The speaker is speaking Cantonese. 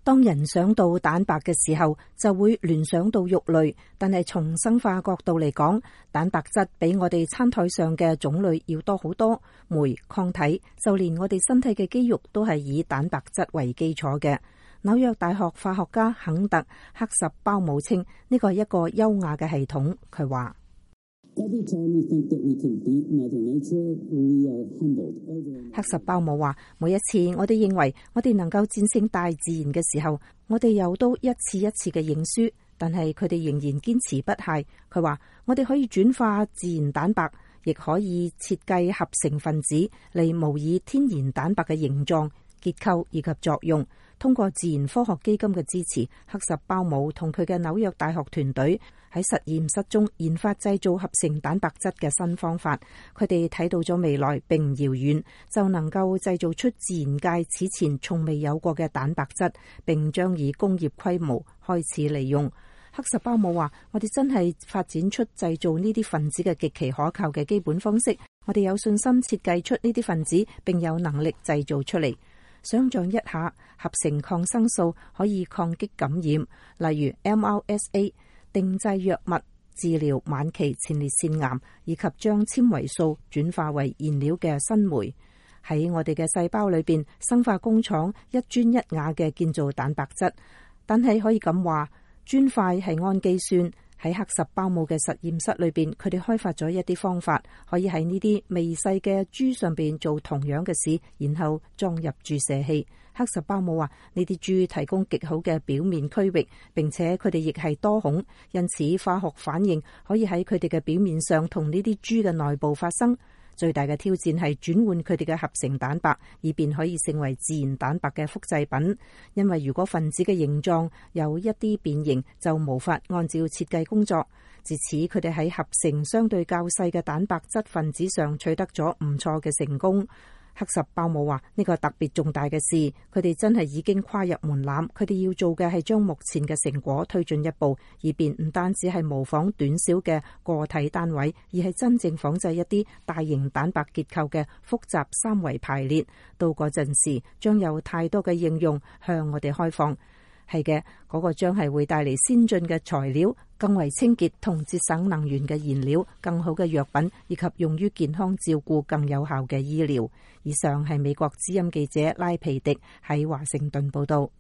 當人想到蛋白嘅時候，就會聯想到肉類，但係從生化角度嚟講，蛋白質比我哋餐台上嘅種類要多好多。酶、抗體，就連我哋身體嘅肌肉都係以蛋白質為基礎嘅。紐約大學化學家肯特·克什鮑姆稱呢個係一個優雅嘅系統。佢話：克什鮑姆話，每一次我哋認為我哋能夠戰勝大自然嘅時候，我哋又都一次一次嘅認輸，但係佢哋仍然堅持不懈。佢話我哋可以轉化自然蛋白，亦可以設計合成分子嚟模擬天然蛋白嘅形狀、結構以及作用。通過自然科學基金嘅支持，克什鮑姆同佢嘅紐約大學團隊喺實驗室中研發製造合成蛋白質嘅新方法。佢哋睇到咗未來並唔遙遠，就能夠製造出自然界此前從未有過嘅蛋白質，並將以工業規模開始利用。克什鮑姆話：我哋真係發展出製造呢啲分子嘅極其可靠嘅基本方式，我哋有信心設計出呢啲分子，並有能力製造出嚟。想象一下，合成抗生素可以抗擊感染，例如 MRSA、定製藥物治療晚期前列腺癌，以及將纖維素轉化為燃料嘅新酶。喺我哋嘅細胞裏邊，生化工廠一磚一瓦嘅建造蛋白質，但係可以咁話，磚塊係氨基酸。喺克什鮑姆嘅實驗室裏邊，佢哋開發咗一啲方法，可以喺呢啲微細嘅豬上邊做同樣嘅事，然後裝入注射器。克什鮑姆話：呢啲豬提供極好嘅表面區域，並且佢哋亦係多孔，因此化學反應可以喺佢哋嘅表面上同呢啲豬嘅內部發生。最大嘅挑戰係轉換佢哋嘅合成蛋白，以便可以成為自然蛋白嘅複製品。因為如果分子嘅形狀有一啲變形，就無法按照設計工作。自此，佢哋喺合成相對較細嘅蛋白質分子上取得咗唔錯嘅成功。克什鮑姆話：呢個特別重大嘅事，佢哋真係已經跨入門檻。佢哋要做嘅係將目前嘅成果推進一步，以便唔單止係模仿短小嘅個體單位，而係真正仿製一啲大型蛋白結構嘅複雜三維排列。到嗰陣時，將有太多嘅應用向我哋開放。係嘅，嗰個將係會帶嚟先進嘅材料、更為清潔同節省能源嘅燃料、更好嘅藥品，以及用於健康照顧更有效嘅醫療。以上係美國之音記者拉皮迪喺華盛頓報道。